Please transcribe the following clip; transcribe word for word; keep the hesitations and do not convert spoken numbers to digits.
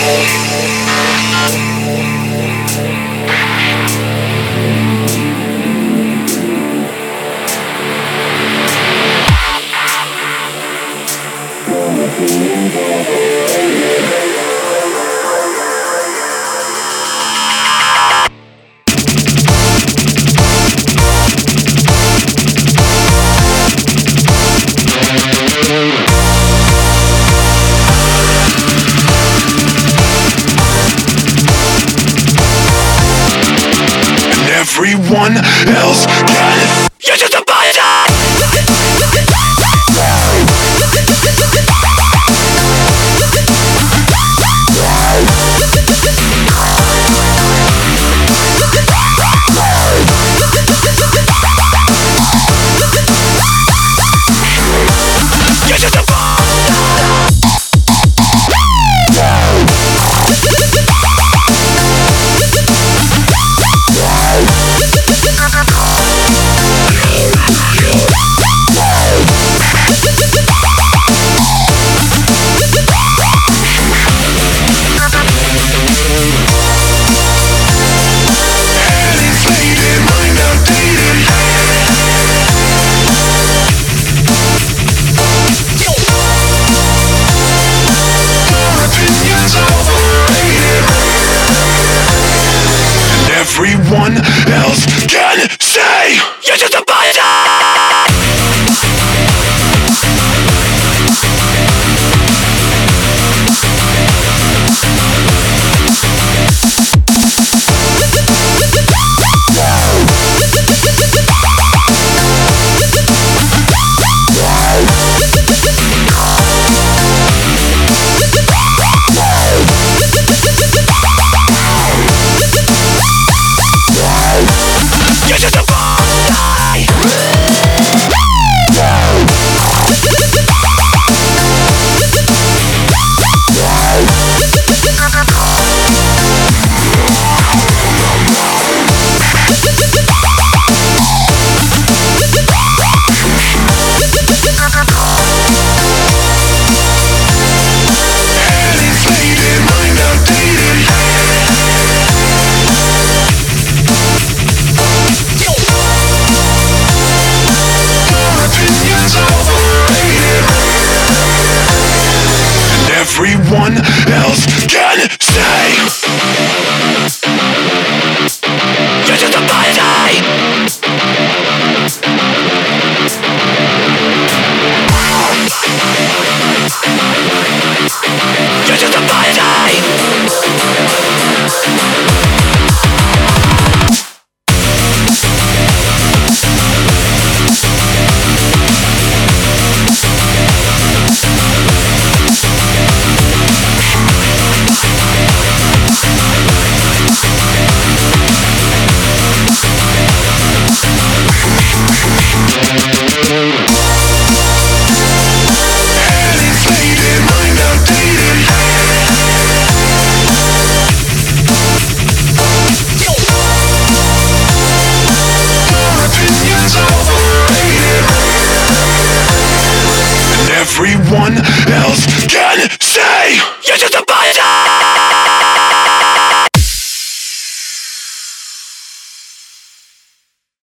Everyone else can. You're just a body. You're just a everyone else can say you're just a body. You're just a body. Everyone else can say you're just a body. You're just a body. Everyone else can say you're just a body.